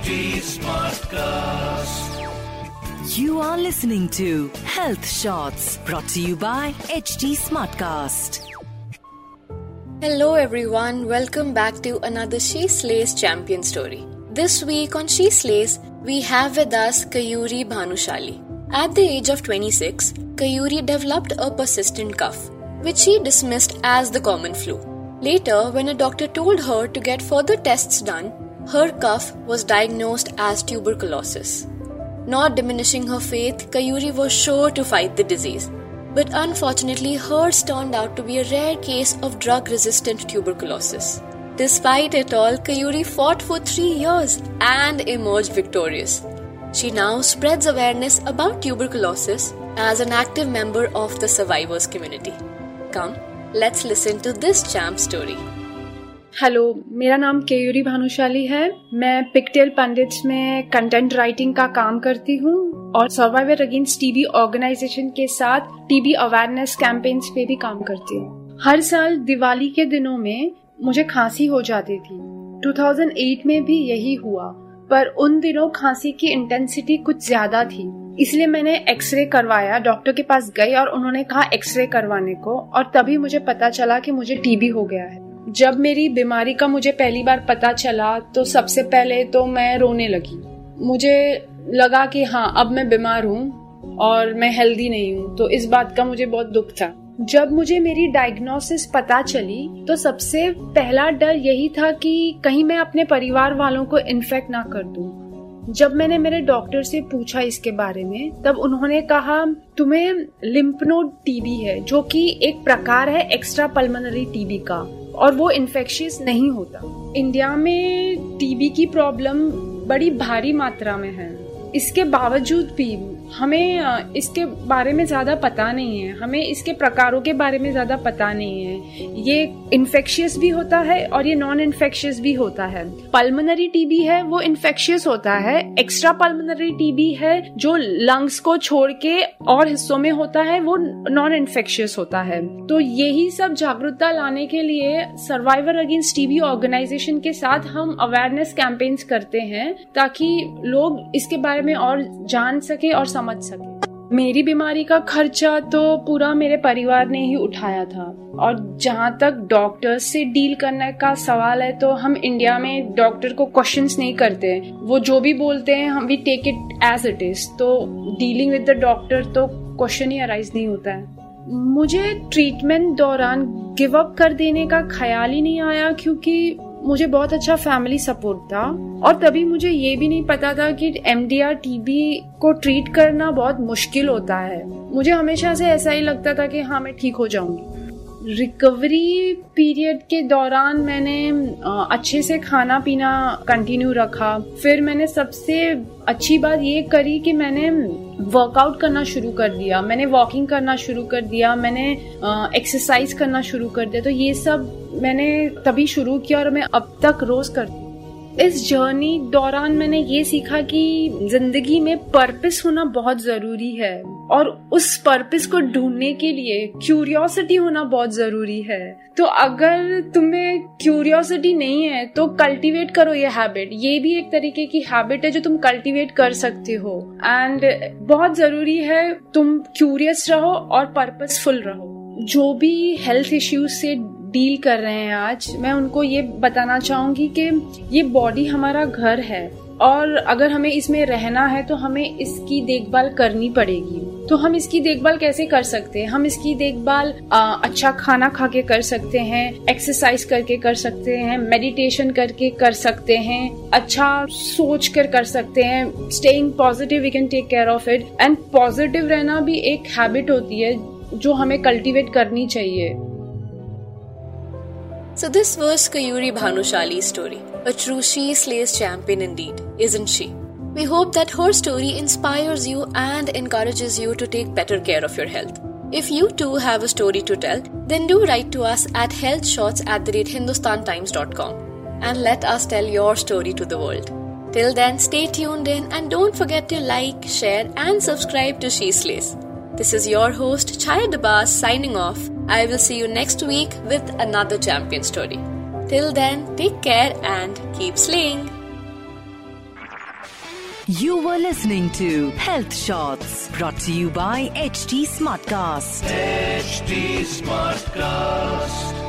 HT Smartcast. You are listening to Health Shots brought to you by HT Smartcast. Hello everyone, welcome back to another She Slays champion story. This week on She Slays, we have with us Kayuri Bhanushali. At the age of 26, Kayuri developed a persistent cough, which she dismissed as the common flu. Later, when a doctor told her to get further tests done, her cough was diagnosed as tuberculosis. Not diminishing her faith, Kayuri was sure to fight the disease. But unfortunately, hers turned out to be a rare case of drug-resistant tuberculosis. Despite it all, Kayuri fought for 3 years and emerged victorious. She now spreads awareness about tuberculosis as an active member of the survivors community. Come, let's listen to this champ story. Hello, मेरा नाम केयूरी भानुशाली है। मैं Pictale Pandits में content writing का काम करती हूँ और सर्वाइवर अगेंस्ट टीबी ऑर्गेनाइजेशन के साथ टीबी अवेयरनेस कैंपेन्स पे भी काम करती हूँ। हर साल दिवाली के दिनों में मुझे खांसी हो जाती थी। 2008 में भी यही हुआ, पर उन दिनों खांसी की इंटेंसिटी कुछ ज्यादा थी, इसलिए मैंने एक्सरे करवाया। डॉक्टर के पास गई और उन्होंने कहा एक्सरे करवाने को, और तभी मुझे पता चला कि मुझे टीबी हो गया है। जब मेरी बीमारी का मुझे पहली बार पता चला तो सबसे पहले तो मैं रोने लगी। मुझे लगा कि हाँ, अब मैं बीमार हूँ और मैं हेल्दी नहीं हूँ, तो इस बात का मुझे बहुत दुख था। जब मुझे मेरी डायग्नोसिस पता चली तो सबसे पहला डर यही था कि कहीं मैं अपने परिवार वालों को इन्फेक्ट ना कर दूं। जब मैंने मेरे डॉक्टर से पूछा इसके बारे में, तब उन्होंने कहा तुम्हें लिम्फ नोड टीबी है, जो कि एक प्रकार है एक्स्ट्रा पल्मोनरी टीबी का, और वो इन्फेक्शियस नहीं होता। इंडिया में टीबी की प्रॉब्लम बड़ी भारी मात्रा में है। इसके बावजूद भी हमें इसके बारे में ज्यादा पता नहीं है, हमें इसके प्रकारों के बारे में ज्यादा पता नहीं है। ये इन्फेक्शियस भी होता है और ये नॉन इन्फेक्शियस भी होता है। पल्मोनरी टीबी है वो इन्फेक्शियस होता है, एक्स्ट्रा पल्मोनरी टीबी है जो लंग्स को छोड़ के और हिस्सों में होता है, वो नॉन इन्फेक्शियस होता है। तो यही सब जागरूकता लाने के लिए सर्वाइवर अगेंस्ट टीबी ऑर्गेनाइजेशन के साथ हम अवेयरनेस कैंपेन्स करते हैं, ताकि लोग इसके बारे में और जान सके और समझ सके। मेरी बीमारी का खर्चा तो पूरा मेरे परिवार ने ही उठाया था, और जहाँ तक डॉक्टर्स से डील करने का सवाल है तो हम इंडिया में डॉक्टर को क्वेश्चंस नहीं करते। वो जो भी बोलते हैं हम we take it as it is. तो डीलिंग विद द डॉक्टर तो क्वेश्चन ही अराइज नहीं होता है। मुझे ट्रीटमेंट दौरान गिव अप कर देने का ख्याल ही नहीं आया, क्योंकि मुझे बहुत अच्छा फैमिली सपोर्ट था, और तभी मुझे ये भी नहीं पता था कि MDR टीबी को ट्रीट करना बहुत मुश्किल होता है। मुझे हमेशा से ऐसा ही लगता था कि हाँ, मैं ठीक हो जाऊंगी। रिकवरी पीरियड के दौरान मैंने अच्छे से खाना पीना कंटिन्यू रखा। फिर मैंने सबसे अच्छी बात ये करी कि मैंने वर्कआउट करना शुरू कर दिया, मैंने वॉकिंग करना शुरू कर दिया, मैंने एक्सरसाइज करना शुरू कर दिया। तो ये सब मैंने तभी शुरू किया और मैं अब तक रोज करती हूँ। इस जर्नी दौरान मैंने ये सीखा कि जिंदगी में पर्पस होना बहुत जरूरी है, और उस पर्पस को ढूंढने के लिए क्यूरियोसिटी होना बहुत जरूरी है। तो अगर तुम्हें क्यूरियोसिटी नहीं है तो कल्टीवेट करो ये हैबिट। ये भी एक तरीके की हैबिट है जो तुम कल्टीवेट कर सकते हो, एंड बहुत जरूरी है तुम क्यूरियस रहो और पर्पसफुल रहो। जो भी हेल्थ इश्यूज से डील कर रहे हैं आज, मैं उनको ये बताना चाहूंगी कि ये बॉडी हमारा घर है, और अगर हमें इसमें रहना है तो हमें इसकी देखभाल करनी पड़ेगी। तो हम इसकी देखभाल कैसे कर सकते हैं? हम इसकी देखभाल अच्छा खाना खा के कर सकते हैं, एक्सरसाइज करके कर सकते हैं, मेडिटेशन करके कर सकते हैं, अच्छा सोच कर सकते हैं। Staying positive, we can take care of it. And positive रहना भी एक हैबिट होती है जो हमें कल्टीवेट करनी चाहिए। So this was Kayuri Bhanushali's story, a true She Slays champion indeed, isn't she? We hope that her story inspires you and encourages you to take better care of your health. If you too have a story to tell, then do write to us at healthshots@hindustantimes.com and let us tell your story to the world. Till then, stay tuned in and don't forget to like, share and subscribe to She Slays. This is your host Chaya Dabas signing off. I will see you next week with another champion story. Till then, take care and keep slaying. You were listening to Health Shots brought to you by HT Smartcast. HT Smartcast.